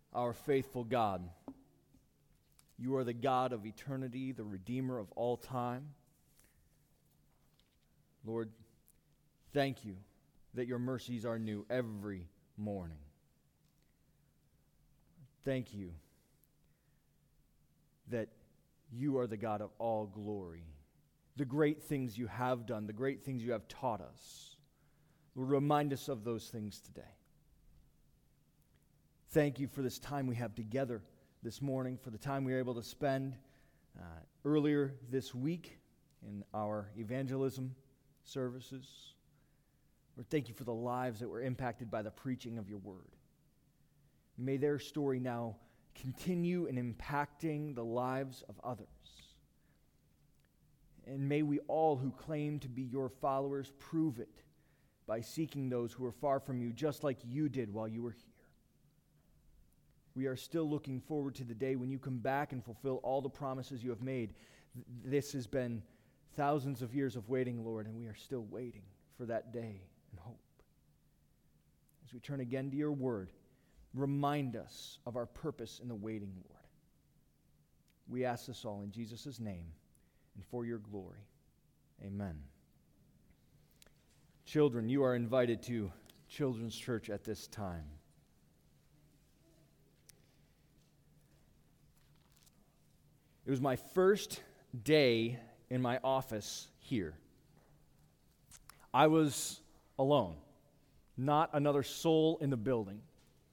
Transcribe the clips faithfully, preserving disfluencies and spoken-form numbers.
our faithful God. You are the God of eternity, the Redeemer of all time. Lord, thank you that your mercies are new every morning. Thank you that you are the God of all glory. The great things you have done, the great things you have taught us. Lord, remind us of those things today. Thank you for this time we have together this morning, for the time we were able to spend uh, earlier this week in our evangelism services. Lord, thank you for the lives that were impacted by the preaching of your word. May their story now continue in impacting the lives of others. And may we all who claim to be your followers prove it by seeking those who are far from you, just like you did while you were here. We are still looking forward to the day when you come back and fulfill all the promises you have made. This has been thousands of years of waiting, Lord, and we are still waiting for that day and hope. As we turn again to your word, remind us of our purpose in the waiting, Lord. We ask this all in Jesus' name and for your glory. Amen. Children, you are invited to Children's Church at this time. It was my first day in my office here. I was alone, not another soul in the building.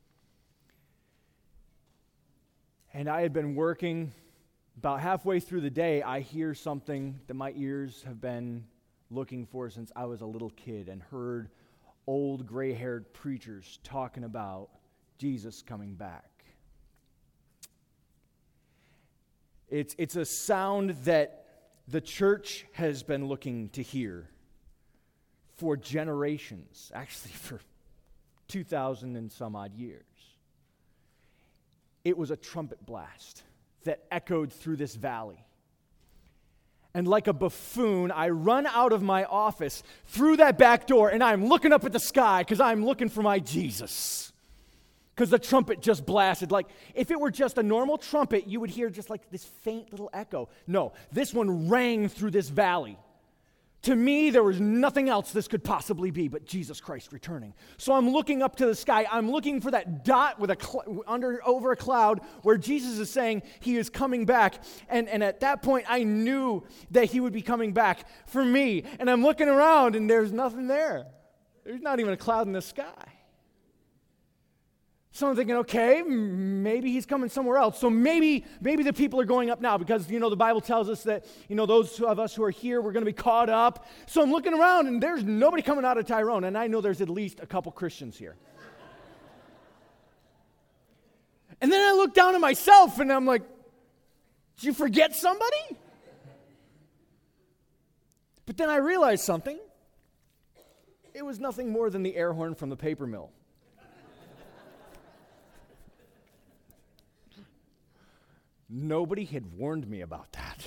And I had been working. About halfway through the day, I hear something that my ears have been looking for since I was a little kid, and heard old gray-haired preachers talking about Jesus coming back. It's, it's a sound that the church has been looking to hear for generations, actually for two thousand and some odd years. It was a trumpet blast that echoed through this valley. And like a buffoon, I run out of my office through that back door, and I'm looking up at the sky because I'm looking for my Jesus. Because the trumpet just blasted. Like, if it were just a normal trumpet, you would hear just like this faint little echo. No, this one rang through this valley. To me, there was nothing else this could possibly be but Jesus Christ returning. So I'm looking up to the sky. I'm looking for that dot with a cl- under over a cloud where Jesus is saying he is coming back. And, and at that point, I knew that he would be coming back for me. And I'm looking around, and there's nothing there. There's not even a cloud in the sky. So I'm thinking, okay, maybe he's coming somewhere else. So maybe maybe the people are going up now because, you know, the Bible tells us that, you know, those of us who are here, we're going to be caught up. So I'm looking around, and there's nobody coming out of Tyrone, and I know there's at least a couple Christians here. And then I look down at myself, and I'm like, did you forget somebody? But then I realized something. It was nothing more than the air horn from the paper mill. Nobody had warned me about that.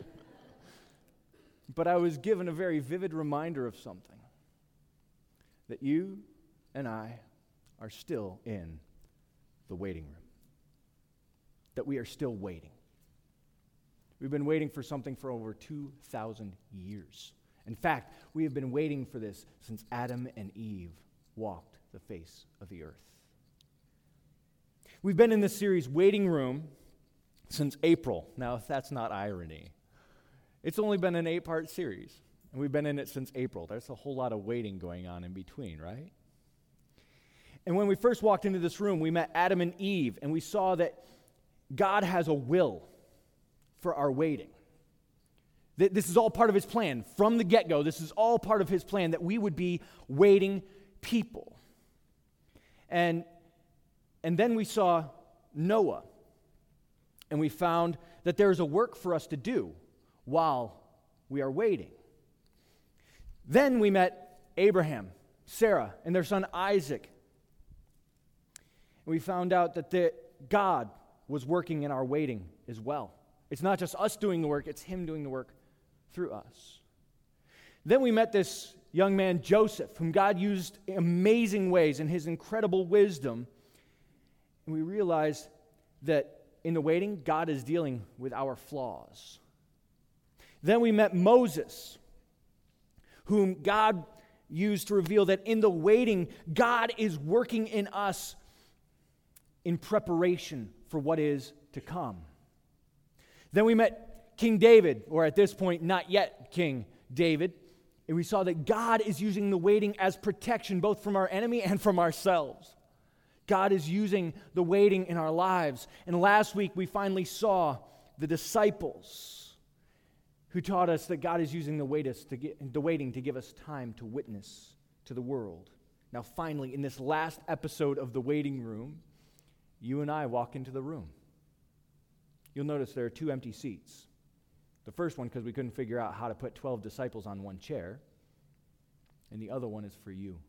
But I was given a very vivid reminder of something. That you and I are still in the waiting room. That we are still waiting. We've been waiting for something for over two thousand years. In fact, we have been waiting for this since Adam and Eve walked the face of the earth. We've been in this series, Waiting Room, since April. Now, if that's not irony, it's only been an eight-part series, and we've been in it since April. There's a whole lot of waiting going on in between, right? And when we first walked into this room, we met Adam and Eve, and we saw that God has a will for our waiting. That this is all part of his plan. From the get-go, this is all part of his plan, that we would be waiting people. And, and then we saw Noah. And we found that there's a work for us to do while we are waiting. Then we met Abraham, Sarah, and their son Isaac. And we found out that the, God was working in our waiting as well. It's not just us doing the work, it's him doing the work through us. Then we met this young man, Joseph, whom God used in amazing ways in his incredible wisdom. And we realize that in the waiting, God is dealing with our flaws. Then we met Moses, whom God used to reveal that in the waiting, God is working in us in preparation for what is to come. Then we met King David, or at this point, not yet King David, and we saw that God is using the waiting as protection, both from our enemy and from ourselves. God is using the waiting in our lives. And last week, we finally saw the disciples who taught us that God is using the waiting to, get, the waiting to give us time to witness to the world. Now, finally, in this last episode of The Waiting Room, you and I walk into the room. You'll notice there are two empty seats. The first one because we couldn't figure out how to put twelve disciples on one chair, and the other one is for you.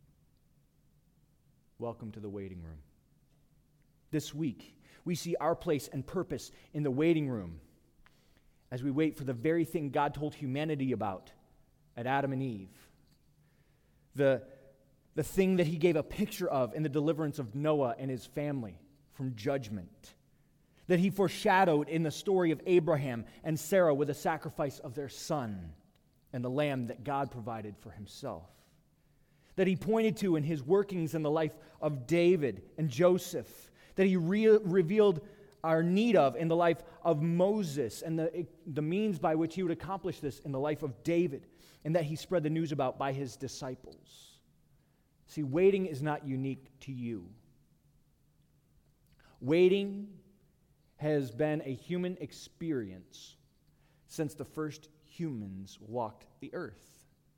Welcome to the waiting room. This week, we see our place and purpose in the waiting room as we wait for the very thing God told humanity about at Adam and Eve. The, the thing that he gave a picture of in the deliverance of Noah and his family from judgment. That he foreshadowed in the story of Abraham and Sarah with the sacrifice of their son and the lamb that God provided for himself. That he pointed to in his workings in the life of David and Joseph. That he re- revealed our need of in the life of Moses and the, the means by which he would accomplish this in the life of David, and that he spread the news about by his disciples. See, waiting is not unique to you. Waiting has been a human experience since the first humans walked the earth.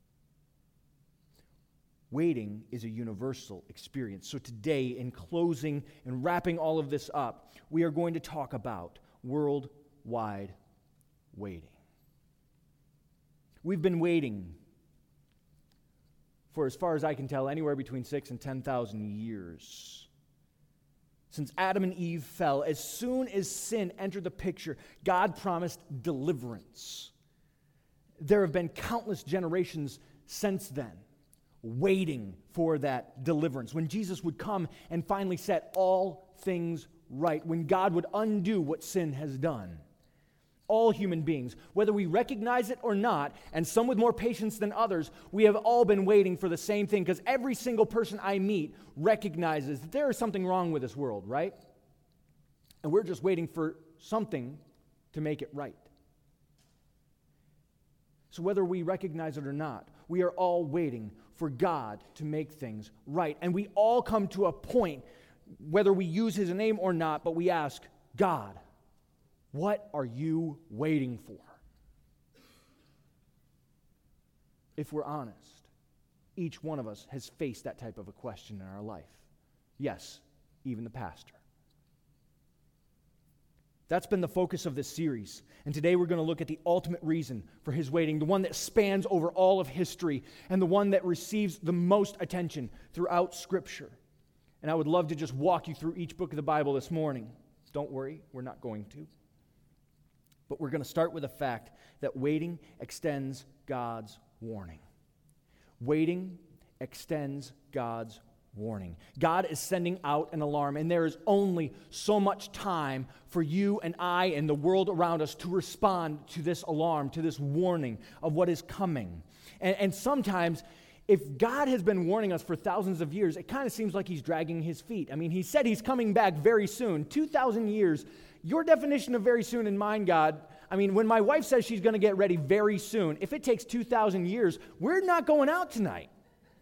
Waiting is a universal experience. So today, in closing and wrapping all of this up, we are going to talk about worldwide waiting. We've been waiting for, as far as I can tell, anywhere between six and ten thousand years. Since Adam and Eve fell, as soon as sin entered the picture, God promised deliverance. There have been countless generations since then waiting for that deliverance. When Jesus would come and finally set all things right, when God would undo what sin has done. All human beings, whether we recognize it or not, and some with more patience than others, we have all been waiting for the same thing, because every single person I meet recognizes that there is something wrong with this world, right? And we're just waiting for something to make it right. So whether we recognize it or not, we are all waiting for God to make things right. And we all come to a point, whether we use his name or not, but we ask, God, what are you waiting for? If we're honest, each one of us has faced that type of a question in our life. Yes, even the pastor. That's been the focus of this series. And today we're going to look at the ultimate reason for his waiting, the one that spans over all of history, and the one that receives the most attention throughout Scripture. And I would love to just walk you through each book of the Bible this morning. Don't worry, we're not going to. But we're going to start with the fact that waiting extends God's warning. Waiting extends God's warning. God is sending out an alarm, and there is only so much time for you and I and the world around us to respond to this alarm, to this warning of what is coming. And, and sometimes, if God has been warning us for thousands of years, it kind of seems like he's dragging his feet. I mean, he said he's coming back very soon. two thousand years. Your definition of very soon in mine, God, I mean, when my wife says she's going to get ready very soon, if it takes two thousand years, we're not going out tonight.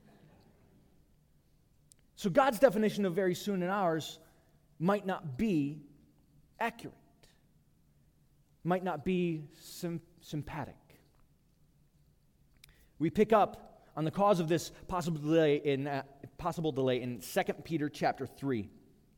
So God's definition of very soon and ours might not be accurate, might not be sim- sympathetic. We pick up on the cause of this possible delay in uh, possible delay in Second Peter chapter three.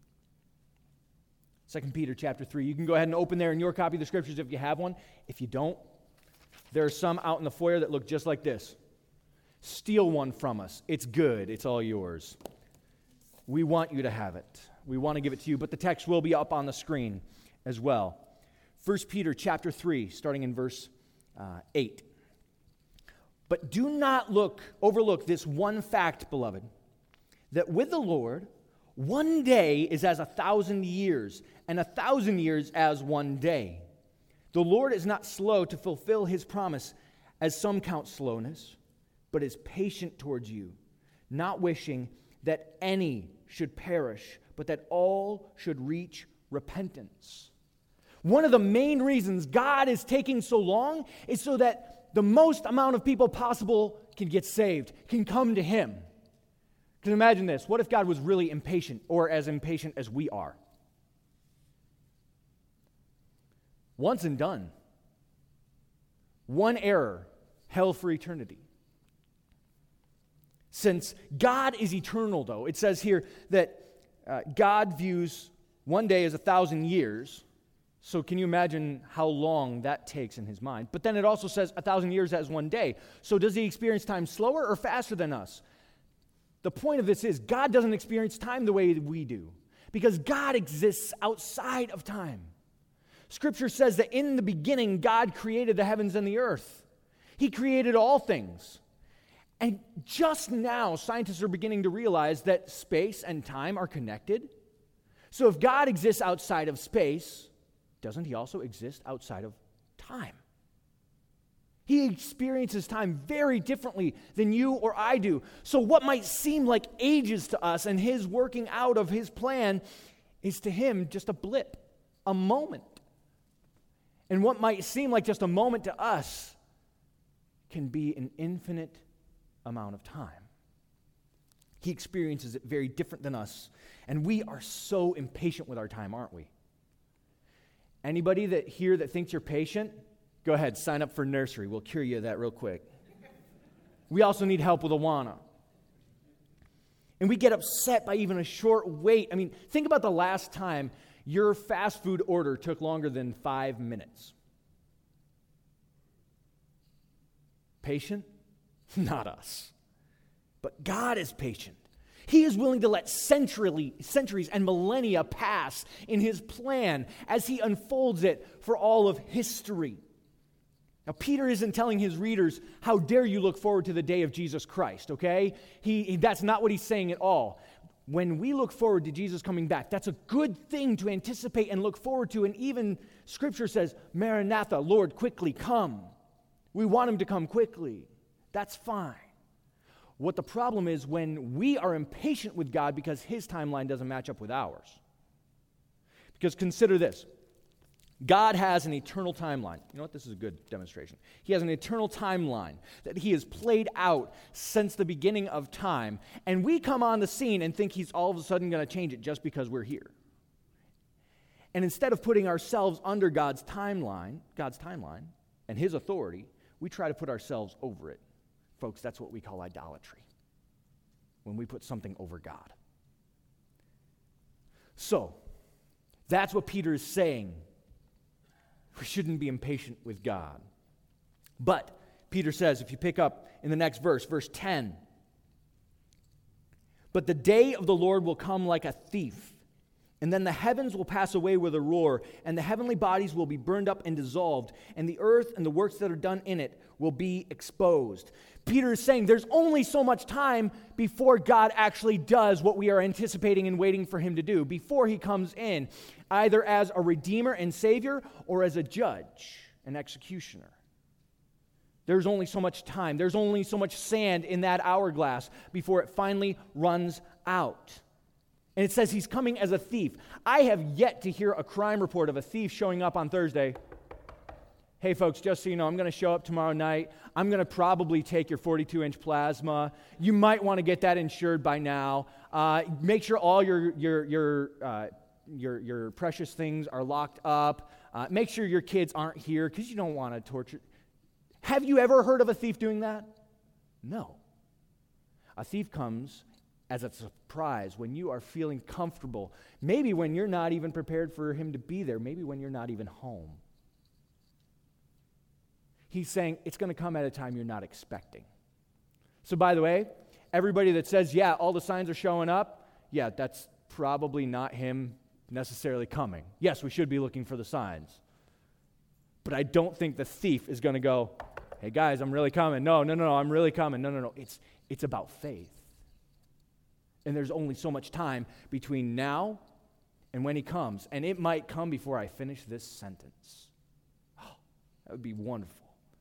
Second Peter chapter three. You can go ahead and open there in your copy of the Scriptures if you have one. If you don't, there are some out in the foyer that look just like this. Steal one from us. It's good. It's all yours. We want you to have it. We want to give it to you, but the text will be up on the screen as well. First Peter chapter three, starting in verse uh, eight. But do not look overlook this one fact, beloved, that with the Lord, One day is as a thousand years, and a thousand years as one day. The Lord is not slow to fulfill his promise, as some count slowness, but is patient towards you, not wishing that any should perish, but that all should reach repentance. One of the main reasons God is taking so long is so that the most amount of people possible can get saved, can come to him. Because imagine this, what if God was really impatient, or as impatient as we are? Once and done. One error, hell for eternity. Since God is eternal, though, it says here that uh, God views one day as a thousand years. So can you imagine how long that takes in his mind? But then it also says a thousand years as one day. So does he experience time slower or faster than us? The point of this is God doesn't experience time the way we do, because God exists outside of time. Scripture says that in the beginning, God created the heavens and the earth. He created all things. And just now, scientists are beginning to realize that space and time are connected. So if God exists outside of space, doesn't he also exist outside of time? He experiences time very differently than you or I do. So what might seem like ages to us and his working out of his plan is to him just a blip, a moment. And what might seem like just a moment to us can be an infinite amount of time. He experiences it very different than us. And we are so impatient with our time, aren't we? Anybody that here that thinks you're patient, go ahead, sign up for nursery. We'll cure you of that real quick. We also need help with Awana. And we get upset by even a short wait. I mean, think about the last time your fast food order took longer than five minutes. Patient? Not us. But God is patient. He is willing to let century, centuries and millennia pass in his plan as he unfolds it for all of history. Now, Peter isn't telling his readers, how dare you look forward to the day of Jesus Christ, okay? He, he, that's not what he's saying at all. When we look forward to Jesus coming back, that's a good thing to anticipate and look forward to. And even Scripture says, Maranatha, Lord, quickly come. We want him to come quickly. That's fine. What the problem is when we are impatient with God because his timeline doesn't match up with ours. Because consider this. God has an eternal timeline. You know what? This is a good demonstration. He has an eternal timeline that he has played out since the beginning of time. And we come on the scene and think he's all of a sudden going to change it just because we're here. And instead of putting ourselves under God's timeline, God's timeline and his authority, we try to put ourselves over it. Folks, that's what we call idolatry, when we put something over God. So, that's what Peter is saying. We shouldn't be impatient with God. But, Peter says, if you pick up in the next verse, verse ten, but the day of the Lord will come like a thief, and then the heavens will pass away with a roar, and the heavenly bodies will be burned up and dissolved, and the earth and the works that are done in it will be exposed. Peter is saying there's only so much time before God actually does what we are anticipating and waiting for him to do, before he comes in, either as a redeemer and savior or as a judge and executioner. There's only so much time. There's only so much sand in that hourglass before it finally runs out. And it says he's coming as a thief. I have yet to hear a crime report of a thief showing up on Thursday. Hey, folks, just so you know, I'm going to show up tomorrow night. I'm going to probably take your forty-two inch plasma. You might want to get that insured by now. Uh, make sure all your your your uh, your your precious things are locked up. Uh, make sure your kids aren't here because you don't want to torture. Have you ever heard of a thief doing that? No. A thief comes as a surprise when you are feeling comfortable. Maybe when you're not even prepared for him to be there. Maybe when you're not even home. He's saying it's going to come at a time you're not expecting. So by the way, everybody that says, yeah, all the signs are showing up, yeah, that's probably not him necessarily coming. Yes, we should be looking for the signs. But I don't think the thief is going to go, hey guys, I'm really coming. No, no, no, no, I'm really coming. No, no, no. It's, it's about faith. And there's only so much time between now and when he comes. And it might come before I finish this sentence. Oh, that would be wonderful.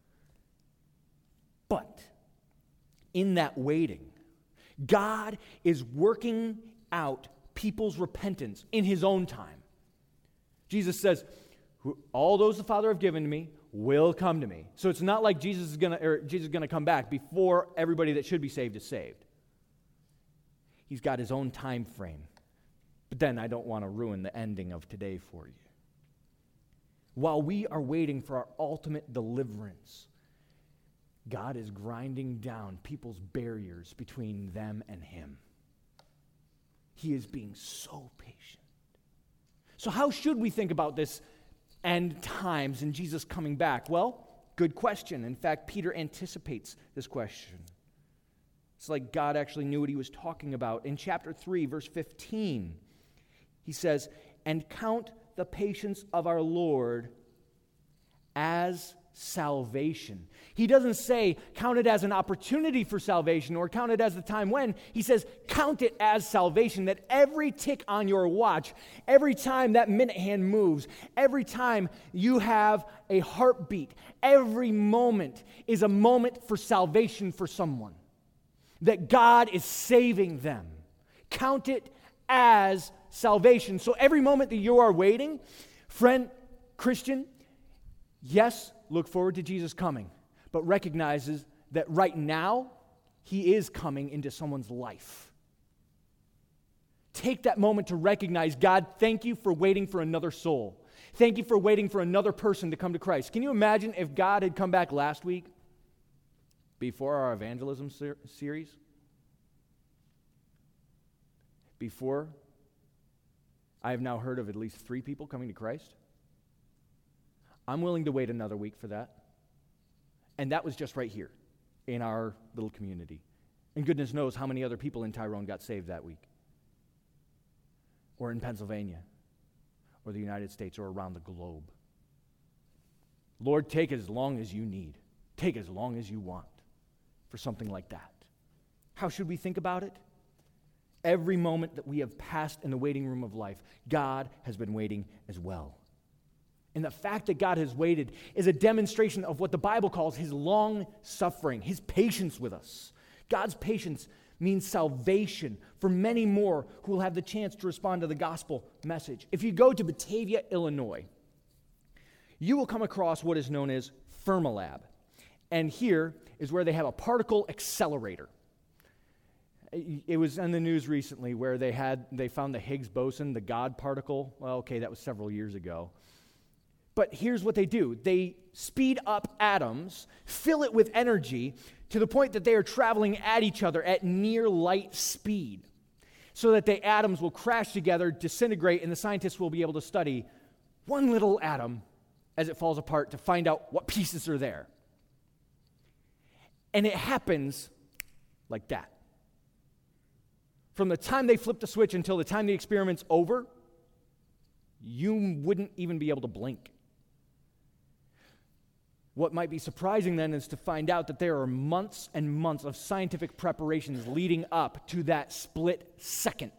But in that waiting, God is working out people's repentance in his own time. Jesus says, all those the Father have given to me will come to me. So it's not like Jesus is going to or Jesus is going to come back before everybody that should be saved is saved. He's got his own time frame. But then I don't want to ruin the ending of today for you. While we are waiting for our ultimate deliverance, God is grinding down people's barriers between them and him. He is being so patient. So how should we think about this end times and Jesus coming back? Well, good question. In fact, Peter anticipates this question. It's like God actually knew what he was talking about. In chapter three, verse fifteen, he says, "And count the patience of our Lord as salvation." He doesn't say count it as an opportunity for salvation or count it as the time when. He says count it as salvation, that every tick on your watch, every time that minute hand moves, every time you have a heartbeat, every moment is a moment for salvation for someone. That God is saving them. Count it as salvation. So every moment that you are waiting, friend, Christian, yes, look forward to Jesus coming, but recognizes that right now, he is coming into someone's life. Take that moment to recognize, God, thank you for waiting for another soul. Thank you for waiting for another person to come to Christ. Can you imagine if God had come back last week before our evangelism ser- series? Before I have now heard of at least three people coming to Christ? I'm willing to wait another week for that. And that was just right here in our little community. And goodness knows how many other people in Tyrone got saved that week. Or in Pennsylvania, or the United States, or around the globe. Lord, take as long as you need. Take as long as you want for something like that. How should we think about it? Every moment that we have passed in the waiting room of life, God has been waiting as well. And the fact that God has waited is a demonstration of what the Bible calls his long suffering, his patience with us. God's patience means salvation for many more who will have the chance to respond to the gospel message. If you go to Batavia, Illinois, you will come across what is known as Fermilab. And here is where they have a particle accelerator. It was in the news recently where they had they found the Higgs boson, the God particle. Well, okay, that was several years ago. But here's what they do. They speed up atoms, fill it with energy to the point that they are traveling at each other at near light speed so that the atoms will crash together, disintegrate, and the scientists will be able to study one little atom as it falls apart to find out what pieces are there. And it happens like that. From the time they flip the switch until the time the experiment's over, you wouldn't even be able to blink. What might be surprising then is to find out that there are months and months of scientific preparations leading up to that split second.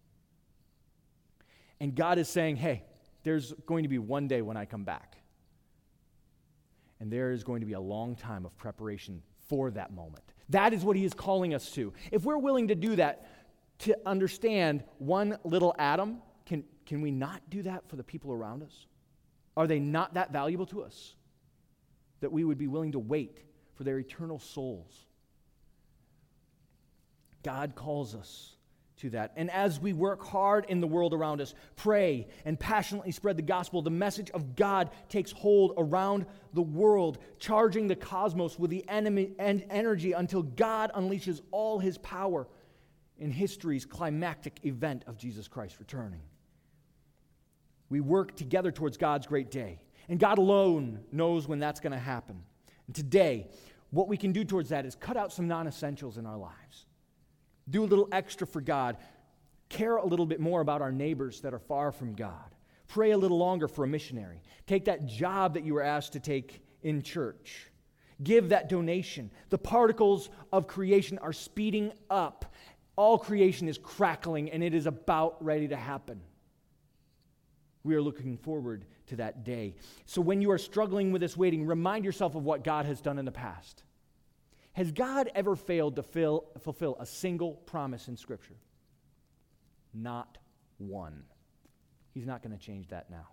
And God is saying, hey, there's going to be one day when I come back. And there is going to be a long time of preparation for that moment. That is what he is calling us to. If we're willing to do that, to understand one little atom, can, can we not do that for the people around us? Are they not that valuable to us that we would be willing to wait for their eternal souls? God calls us to that. And as we work hard in the world around us, pray and passionately spread the gospel, the message of God takes hold around the world, charging the cosmos with the enemy and energy until God unleashes all his power in history's climactic event of Jesus Christ returning. We work together towards God's great day, and God alone knows when that's going to happen. And today, what we can do towards that is cut out some non-essentials in our lives. Do a little extra for God. Care a little bit more about our neighbors that are far from God. Pray a little longer for a missionary. Take that job that you were asked to take in church. Give that donation. The particles of creation are speeding up All creation is crackling, and it is about ready to happen. We are looking forward to that day. So when you are struggling with this waiting, remind yourself of what God has done in the past. Has God ever failed to fill, fulfill a single promise in Scripture? Not one. He's not going to change that now.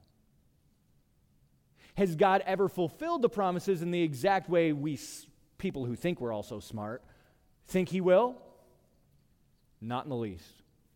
Has God ever fulfilled the promises in the exact way we people who think we're all so smart think He will? Not in the least.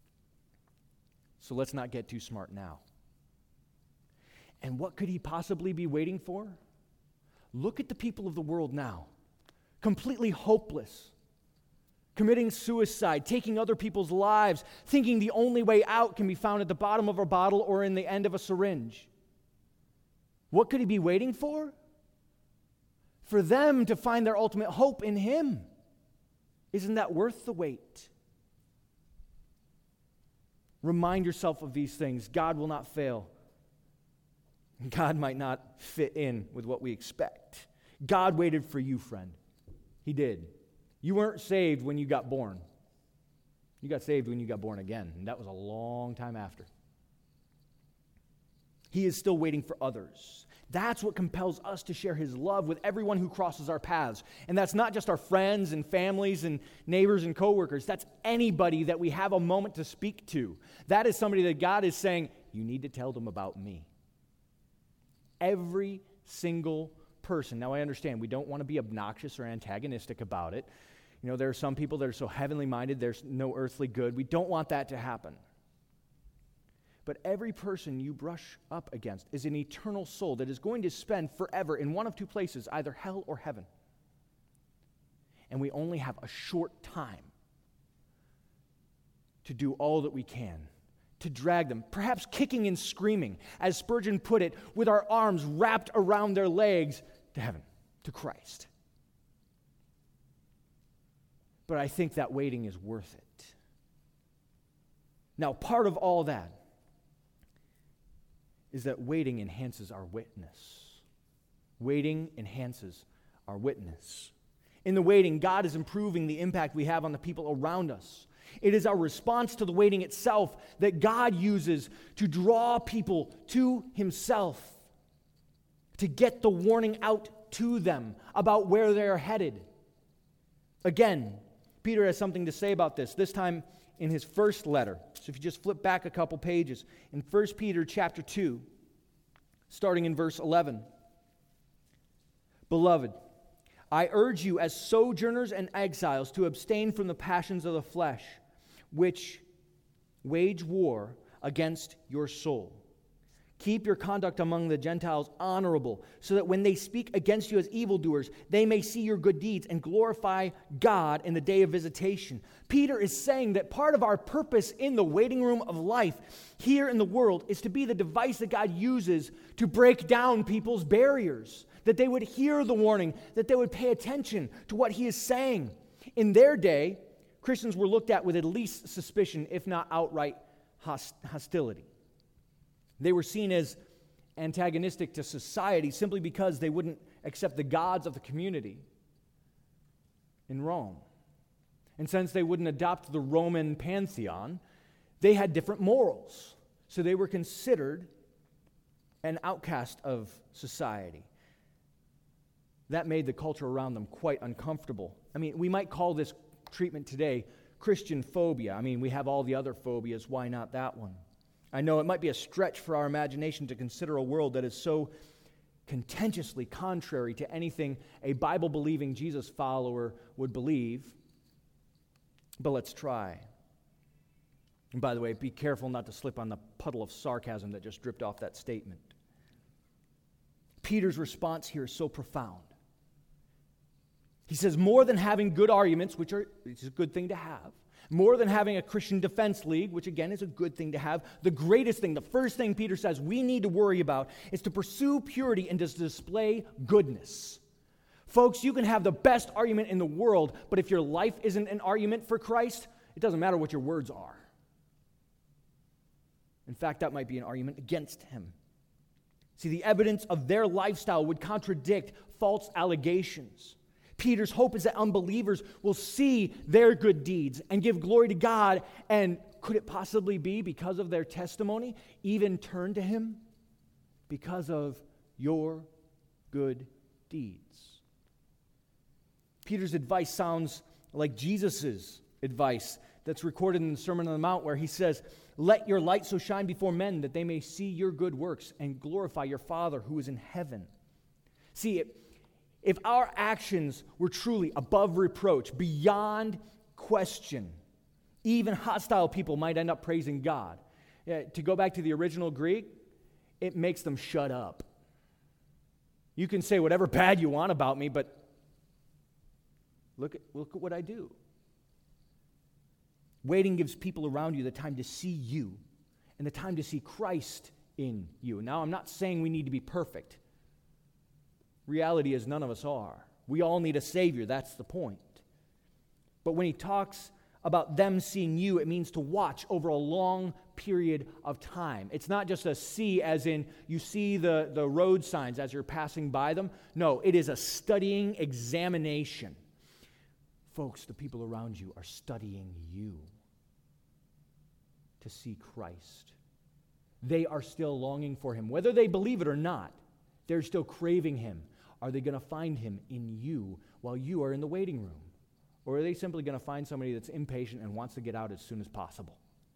So let's not get too smart now. And what could He possibly be waiting for? Look at the people of the world now. Completely hopeless, committing suicide, taking other people's lives, thinking the only way out can be found at the bottom of a bottle or in the end of a syringe. What could He be waiting for? For them to find their ultimate hope in Him. Isn't that worth the wait? Remind yourself of these things. God will not fail. God might not fit in with what we expect. God waited for you, friend. He did. You weren't saved when you got born. You got saved when you got born again, and that was a long time after. He is still waiting for others. That's what compels us to share His love with everyone who crosses our paths. And that's not just our friends and families and neighbors and coworkers. That's anybody that we have a moment to speak to. That is somebody that God is saying, you need to tell them about me. Every single person. Now, I understand we don't want to be obnoxious or antagonistic about it. You know, there are some people that are so heavenly minded, there's no earthly good. We don't want that to happen. But every person you brush up against is an eternal soul that is going to spend forever in one of two places, either hell or heaven. And we only have a short time to do all that we can to drag them, perhaps kicking and screaming, as Spurgeon put it, with our arms wrapped around their legs to heaven, to Christ. But I think that waiting is worth it. Now, part of all that is that waiting enhances our witness. Waiting enhances our witness. In the waiting, God is improving the impact we have on the people around us. It is our response to the waiting itself that God uses to draw people to Himself, to get the warning out to them about where they are headed. Again, Peter has something to say about this, this time in his first letter. So if you just flip back a couple pages, in First Peter chapter two, starting in verse eleven. Beloved, I urge you as sojourners and exiles to abstain from the passions of the flesh, which wage war against your soul. Keep your conduct among the Gentiles honorable, so that when they speak against you as evildoers, they may see your good deeds and glorify God in the day of visitation. Peter is saying that part of our purpose in the waiting room of life here in the world is to be the device that God uses to break down people's barriers, that they would hear the warning, that they would pay attention to what He is saying. In their day, Christians were looked at with at least suspicion, if not outright host- hostility. They were seen as antagonistic to society simply because they wouldn't accept the gods of the community in Rome. And since they wouldn't adopt the Roman pantheon, they had different morals. So they were considered an outcast of society. That made the culture around them quite uncomfortable. I mean, we might call this treatment today Christian phobia. I mean, we have all the other phobias. Why not that one? I know it might be a stretch for our imagination to consider a world that is so contentiously contrary to anything a Bible-believing Jesus follower would believe, but let's try. And by the way, be careful not to slip on the puddle of sarcasm that just dripped off that statement. Peter's response here is so profound. He says, more than having good arguments, which are which is a good thing to have, more than having a Christian defense league, which again is a good thing to have, the greatest thing, the first thing Peter says we need to worry about is to pursue purity and to display goodness. Folks, you can have the best argument in the world, but if your life isn't an argument for Christ, it doesn't matter what your words are. In fact, that might be an argument against Him. See, the evidence of their lifestyle would contradict false allegations. Peter's hope is that unbelievers will see their good deeds and give glory to God, and could it possibly be, because of their testimony, even turn to him because of your good deeds? Peter's advice sounds like Jesus' advice that's recorded in the Sermon on the Mount, where he says, "Let your light so shine before men that they may see your good works and glorify your Father who is in heaven." See, if, if our actions were truly above reproach, beyond question, even hostile people might end up praising God. Uh, to go back to the original Greek, it makes them shut up. You can say whatever bad you want about me, but look at, look at what I do. Waiting gives people around you the time to see you and the time to see Christ in you. Now, I'm not saying we need to be perfect. Reality is none of us are. We all need a Savior. That's the point. But when he talks about them seeing you, it means to watch over a long period of time. It's not just a see as in you see the, the road signs as you're passing by them. No, it is a studying examination. Folks, the people around you are studying you to see Christ. They are still longing for him. Whether they believe it or not, they're still craving him. Are they going to find him in you while you are in the waiting room? Or are they simply going to find somebody that's impatient and wants to get out as soon as possible?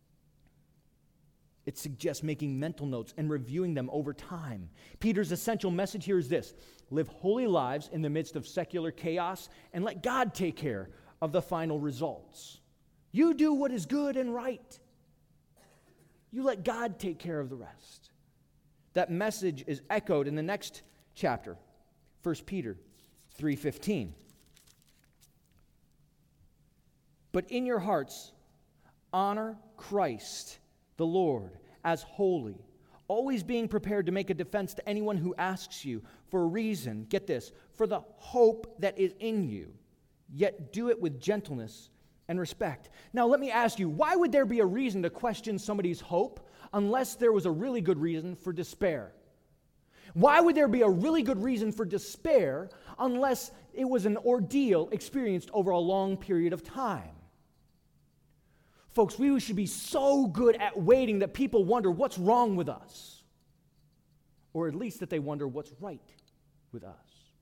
It suggests making mental notes and reviewing them over time. Peter's essential message here is this: live holy lives in the midst of secular chaos and let God take care of the final results. You do what is good and right. You let God take care of the rest. That message is echoed in the next chapter, First Peter three fifteen. But in your hearts, honor Christ the Lord as holy, always being prepared to make a defense to anyone who asks you for a reason, get this, for the hope that is in you, yet do it with gentleness and respect. Now let me ask you, why would there be a reason to question somebody's hope unless there was a really good reason for despair? Why would there be a really good reason for despair unless it was an ordeal experienced over a long period of time? Folks, we should be so good at waiting that people wonder what's wrong with us, or at least that they wonder what's right with us.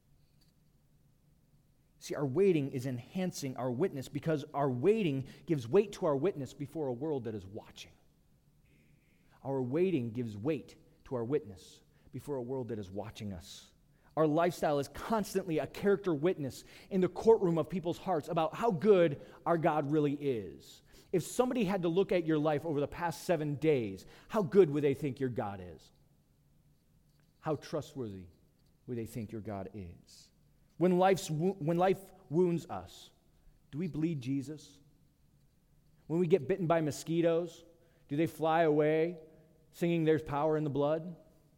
See, our waiting is enhancing our witness because our waiting gives weight to our witness before a world that is watching. Our waiting gives weight to our witness before a world that is watching us. Our lifestyle is constantly a character witness in the courtroom of people's hearts about how good our God really is. If somebody had to look at your life over the past seven days, how good would they think your God is? How trustworthy would they think your God is? When life's wo- when life wounds us, do we bleed Jesus? When we get bitten by mosquitoes, do they fly away singing "There's power in the blood"?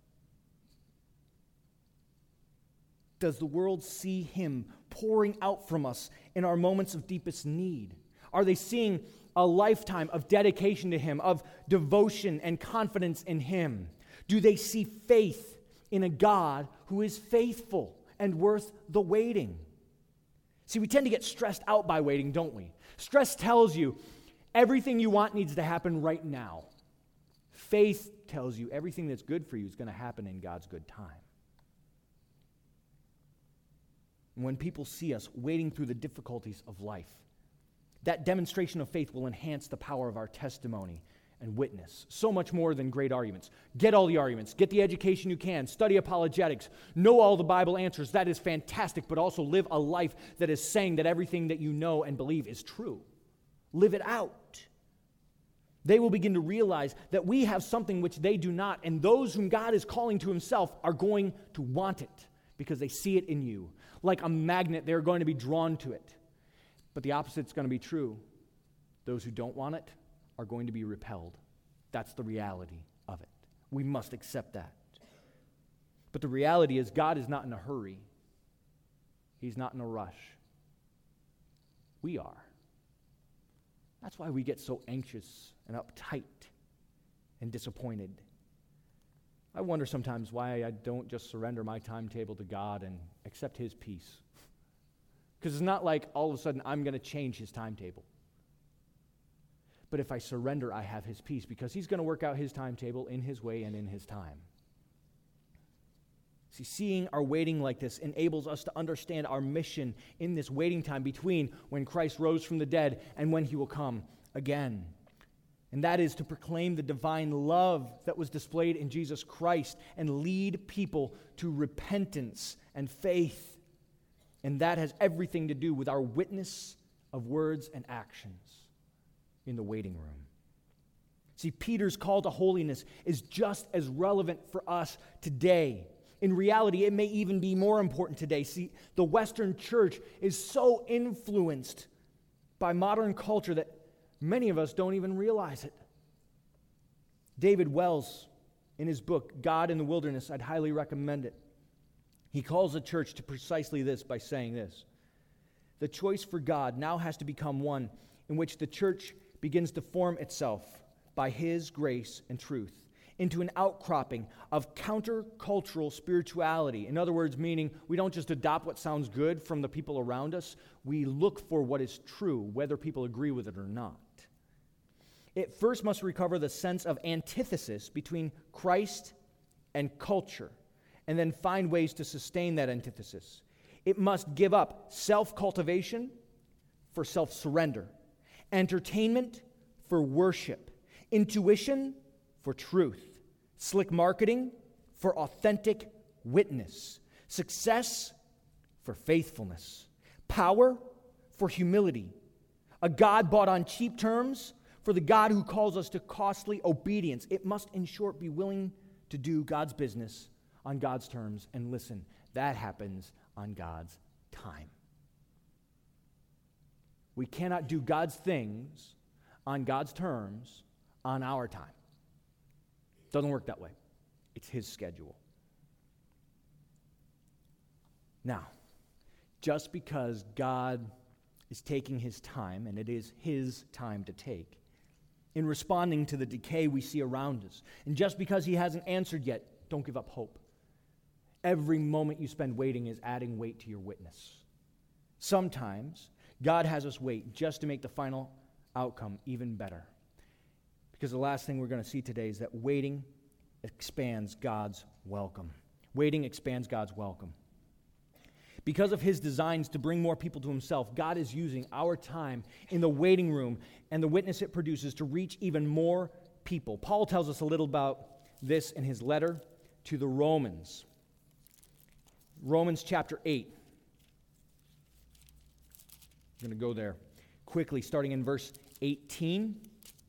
Does the world see him pouring out from us in our moments of deepest need? Are they seeing a lifetime of dedication to him, of devotion and confidence in him? Do they see faith in a God who is faithful and worth the waiting? See, we tend to get stressed out by waiting, don't we? Stress tells you everything you want needs to happen right now. Faith tells you everything that's good for you is going to happen in God's good time. When people see us wading through the difficulties of life, that demonstration of faith will enhance the power of our testimony and witness. So much more than great arguments. Get all the arguments. Get the education you can. Study apologetics. Know all the Bible answers. That is fantastic, but also live a life that is saying that everything that you know and believe is true. Live it out. They will begin to realize that we have something which they do not, and those whom God is calling to himself are going to want it because they see it in you. Like a magnet, they're going to be drawn to it. But the opposite is going to be true. Those who don't want it are going to be repelled. That's the reality of it. We must accept that. But the reality is God is not in a hurry. He's not in a rush. We are. That's why we get so anxious and uptight and disappointed. I wonder sometimes why I don't just surrender my timetable to God and accept his peace. Because it's not like all of a sudden I'm going to change his timetable. But if I surrender, I have his peace because he's going to work out his timetable in his way and in his time. See, seeing our waiting like this enables us to understand our mission in this waiting time between when Christ rose from the dead and when he will come again. And that is to proclaim the divine love that was displayed in Jesus Christ and lead people to repentance and faith. And that has everything to do with our witness of words and actions in the waiting room. See, Peter's call to holiness is just as relevant for us today. In reality, it may even be more important today. See, the Western church is so influenced by modern culture that many of us don't even realize it. David Wells, in his book, God in the Wilderness, I'd highly recommend it. He calls the church to precisely this by saying this: the choice for God now has to become one in which the church begins to form itself by his grace and truth into an outcropping of countercultural spirituality. In other words, meaning we don't just adopt what sounds good from the people around us, we look for what is true, whether people agree with it or not. It first must recover the sense of antithesis between Christ and culture, and then find ways to sustain that antithesis. It must give up self-cultivation for self-surrender, entertainment for worship, intuition for truth, slick marketing for authentic witness, success for faithfulness, power for humility, a God bought on cheap terms for the God who calls us to costly obedience. It must, in short, be willing to do God's business on God's terms. And listen, that happens on God's time. We cannot do God's things on God's terms on our time. Doesn't work that way. It's his schedule. Now, just because God is taking his time, and it is his time to take, in responding to the decay we see around us, and just because he hasn't answered yet, don't give up hope. Every moment you spend waiting is adding weight to your witness. Sometimes God has us wait just to make the final outcome even better. Because the last thing we're going to see today is that waiting expands God's welcome. Waiting expands God's welcome. Because of his designs to bring more people to himself, God is using our time in the waiting room and the witness it produces to reach even more people. Paul tells us a little about this in his letter to the Romans. Romans chapter eight. I'm going to go there quickly, starting in verse eighteen.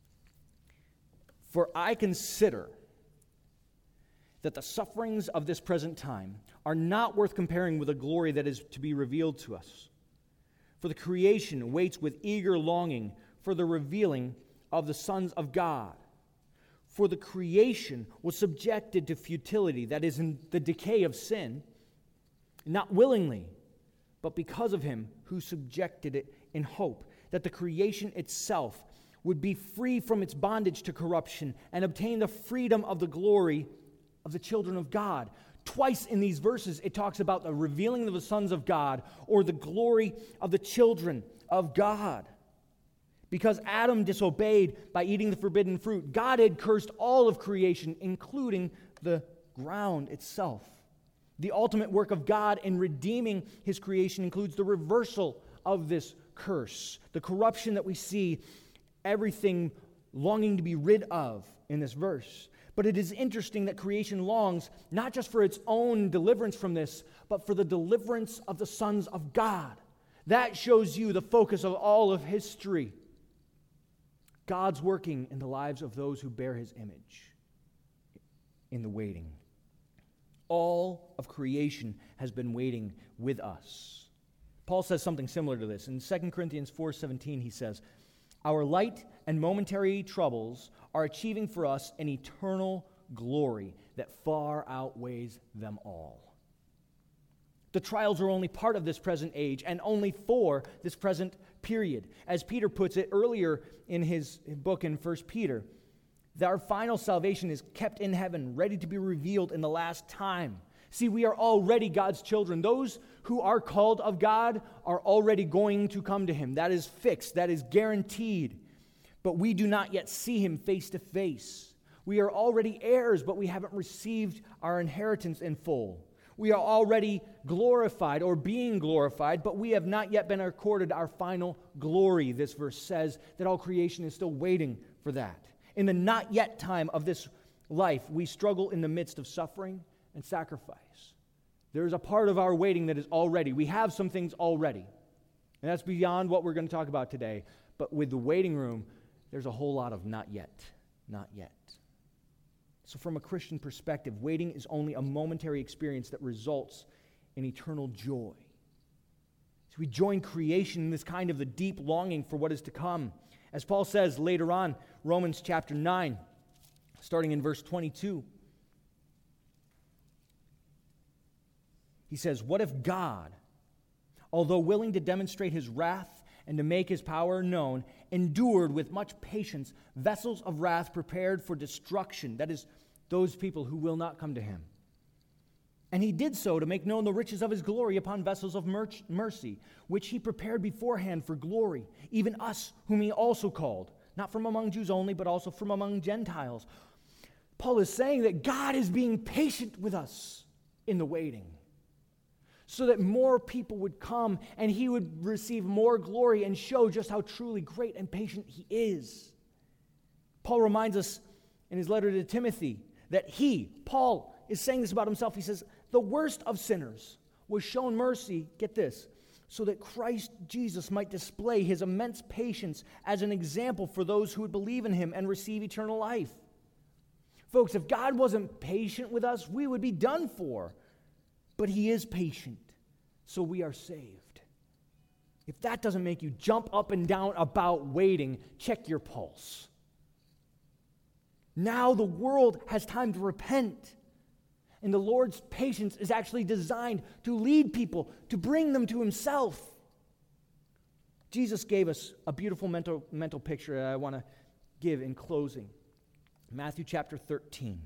For I consider that the sufferings of this present time are not worth comparing with the glory that is to be revealed to us. For the creation waits with eager longing for the revealing of the sons of God. For the creation was subjected to futility, that is, in the decay of sin, not willingly, but because of him who subjected it in hope, that the creation itself would be free from its bondage to corruption and obtain the freedom of the glory of the children of God. Twice in these verses, it talks about the revealing of the sons of God or the glory of the children of God. Because Adam disobeyed by eating the forbidden fruit, God had cursed all of creation, including the ground itself. The ultimate work of God in redeeming his creation includes the reversal of this curse, the corruption that we see everything longing to be rid of in this verse. But it is interesting that creation longs not just for its own deliverance from this, but for the deliverance of the sons of God. That shows you the focus of all of history. God's working in the lives of those who bear his image in the waiting. All of creation has been waiting with us. Paul says something similar to this. In Second Corinthians four seventeen, he says, our light and momentary troubles are achieving for us an eternal glory that far outweighs them all. The trials are only part of this present age and only for this present period. As Peter puts it earlier in his book in First Peter, that our final salvation is kept in heaven, ready to be revealed in the last time. See, we are already God's children. Those who are called of God are already going to come to him. That is fixed. That is guaranteed. But we do not yet see him face to face. We are already heirs, but we haven't received our inheritance in full. We are already glorified or being glorified, but we have not yet been accorded our final glory. This verse says that all creation is still waiting for that. In the not yet time of this life, we struggle in the midst of suffering and sacrifice. There is a part of our waiting that is already. We have some things already. And that's beyond what we're going to talk about today. But with the waiting room, there's a whole lot of not yet, not yet. So from a Christian perspective, waiting is only a momentary experience that results in eternal joy. So we join creation in this kind of the deep longing for what is to come. As Paul says later on, Romans chapter nine, starting in verse twenty-two. He says, "What if God, although willing to demonstrate his wrath and to make his power known, endured with much patience vessels of wrath prepared for destruction," that is, those people who will not come to him. "And he did so to make known the riches of his glory upon vessels of mercy, which he prepared beforehand for glory, even us whom he also called, not from among Jews only, but also from among Gentiles." Paul is saying that God is being patient with us in the waiting, so that more people would come and he would receive more glory and show just how truly great and patient he is. Paul reminds us in his letter to Timothy that he, Paul, is saying this about himself. He says, "The worst of sinners was shown mercy," get this, "so that Christ Jesus might display his immense patience as an example for those who would believe in him and receive eternal life." Folks, if God wasn't patient with us, we would be done for. But he is patient, so we are saved. If that doesn't make you jump up and down about waiting, check your pulse. Now the world has time to repent. And the Lord's patience is actually designed to lead people, to bring them to himself. Jesus gave us a beautiful mental, mental picture that I want to give in closing. Matthew chapter thirteen.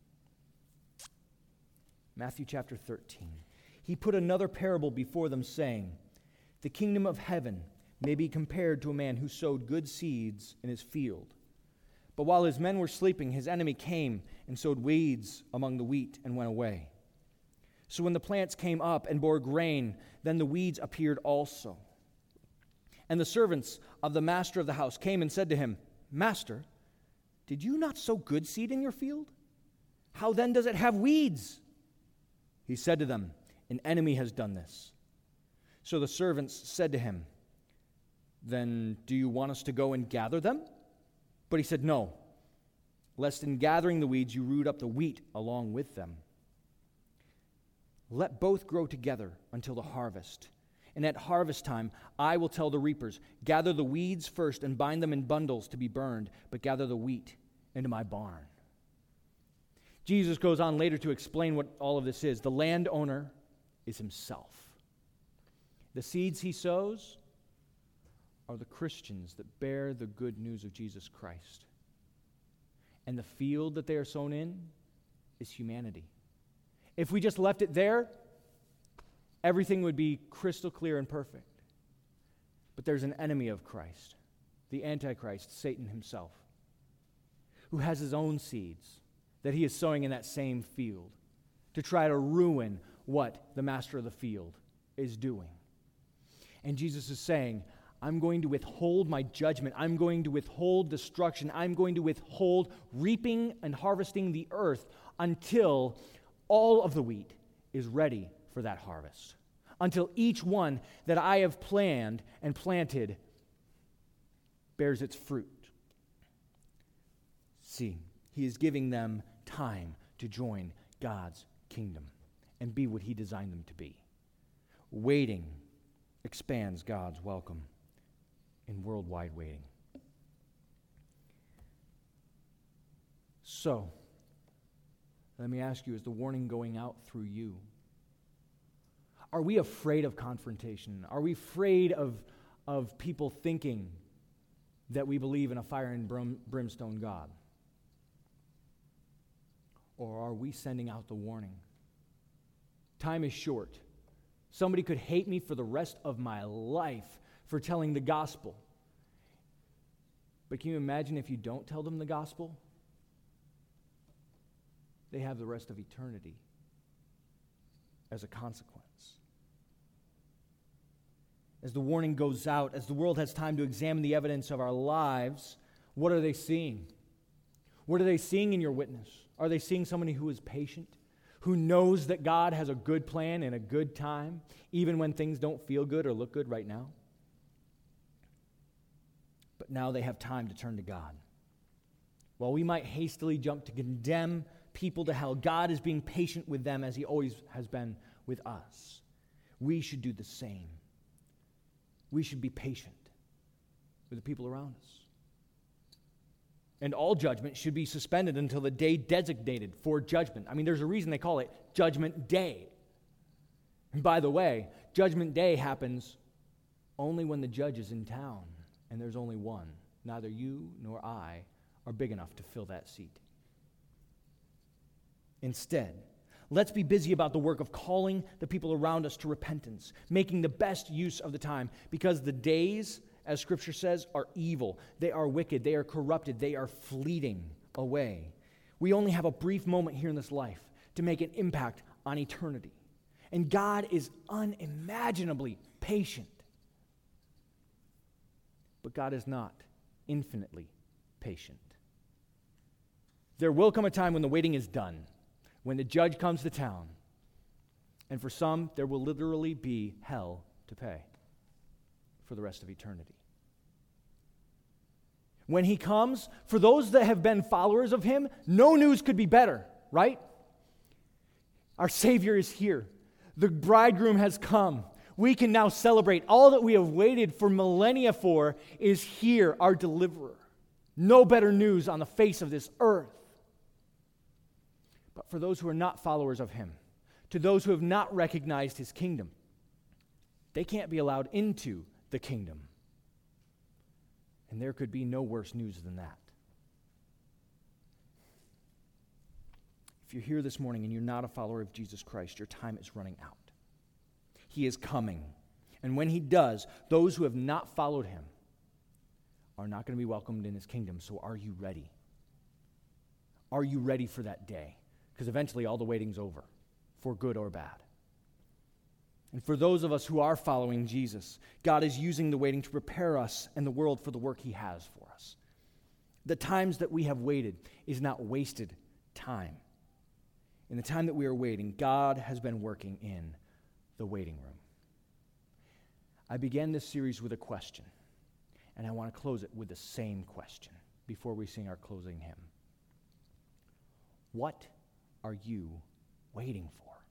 Matthew chapter thirteen. He put another parable before them, saying, "The kingdom of heaven may be compared to a man who sowed good seeds in his field. But while his men were sleeping, his enemy came and sowed weeds among the wheat and went away. So when the plants came up and bore grain, then the weeds appeared also. And the servants of the master of the house came and said to him, 'Master, did you not sow good seed in your field? How then does it have weeds?' He said to them, 'An enemy has done this.' So the servants said to him, 'Then do you want us to go and gather them?' But he said, 'No, lest in gathering the weeds you root up the wheat along with them. Let both grow together until the harvest. And at harvest time I will tell the reapers, gather the weeds first and bind them in bundles to be burned, but gather the wheat into my barn.'" Jesus goes on later to explain what all of this is. The landowner is himself. The seeds he sows are the Christians that bear the good news of Jesus Christ. And the field that they are sown in is humanity. If we just left it there, everything would be crystal clear and perfect. But there's an enemy of Christ, the Antichrist, Satan himself, who has his own seeds that he is sowing in that same field to try to ruin what the master of the field is doing. And Jesus is saying, I'm going to withhold my judgment. I'm going to withhold destruction. I'm going to withhold reaping and harvesting the earth until all of the wheat is ready for that harvest. Until each one that I have planned and planted bears its fruit. See, he is giving them time to join God's kingdom and be what he designed them to be. Waiting expands God's welcome in worldwide waiting. So, let me ask you, is the warning going out through you? Are we afraid of confrontation? Are we afraid of, of people thinking that we believe in a fire and brim, brimstone God? Or are we sending out the warning Time is short. Somebody could hate me for the rest of my life for telling the gospel. But can you imagine if you don't tell them the gospel? They have the rest of eternity as a consequence. As the warning goes out, as the world has time to examine the evidence of our lives, what are they seeing? What are they seeing in your witness? Are they seeing somebody who is patient, who knows that God has a good plan and a good time, even when things don't feel good or look good right now? But now they have time to turn to God. While we might hastily jump to condemn people to hell, God is being patient with them as he always has been with us. We should do the same. We should be patient with the people around us. And all judgment should be suspended until the day designated for judgment. I mean, there's a reason they call it Judgment Day. And by the way, Judgment Day happens only when the judge is in town, and there's only one. Neither you nor I are big enough to fill that seat. Instead, let's be busy about the work of calling the people around us to repentance, making the best use of the time, because the days, as Scripture says, are evil. They are wicked. They are corrupted. They are fleeting away. We only have a brief moment here in this life to make an impact on eternity. And God is unimaginably patient. But God is not infinitely patient. There will come a time when the waiting is done, when the judge comes to town, and for some, there will literally be hell to pay for the rest of eternity. When he comes, for those that have been followers of him, no news could be better, right? Our Savior is here. The bridegroom has come. We can now celebrate. All that we have waited for millennia for is here, our deliverer. No better news on the face of this earth. But for those who are not followers of him, to those who have not recognized his kingdom, they can't be allowed into the kingdom. And there could be no worse news than that. If you're here this morning and you're not a follower of Jesus Christ, your time is running out. He is coming. And when he does, those who have not followed him are not going to be welcomed in his kingdom. So are you ready? Are you ready for that day? Because eventually all the waiting's over, for good or bad. And for those of us who are following Jesus, God is using the waiting to prepare us and the world for the work he has for us. The times that we have waited is not wasted time. In the time that we are waiting, God has been working in the waiting room. I began this series with a question, and I want to close it with the same question before we sing our closing hymn. What are you waiting for?